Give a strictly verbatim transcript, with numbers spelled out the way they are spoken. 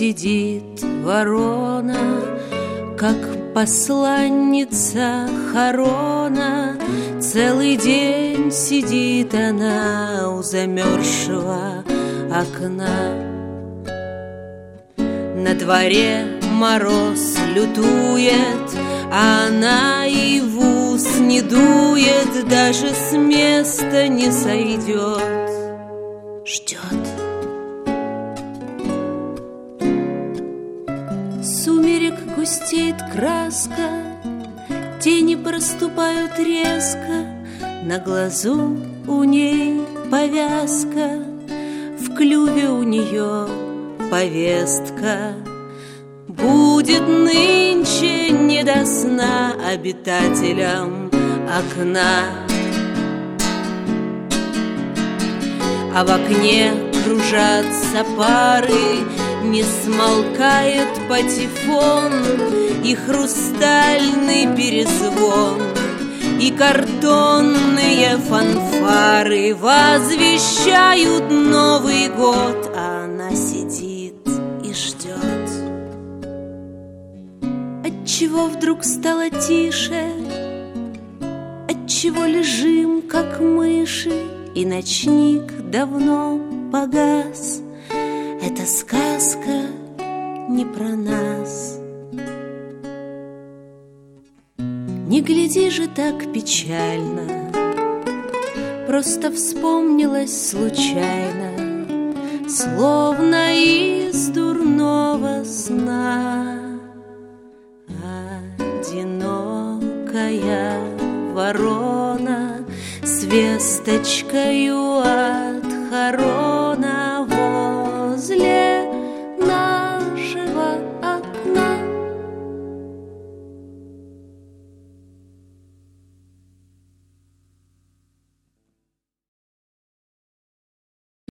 сидит ворона, как посланница Харона. Целый день сидит она у замерзшего окна. На дворе мороз лютует, а она и в ус не дует, даже с места не сойдет, ждет. Сумерек густеет краска, тени проступают резко, на глазу у ней повязка, в клюве у нее повестка. Будет нынче не до сна обитателям окна. А в окне кружатся пары, не смолкает патефон, и хрустальный перезвон, и картонные фанфары возвещают Новый год, а она сидит и ждет. Отчего вдруг стало тише? Отчего лежим, как мыши, и ночник давно погас? Эта сказка не про нас. Не гляди же так печально, просто вспомнилось случайно, словно из дурного сна. Одинокая ворона с весточкою от Харона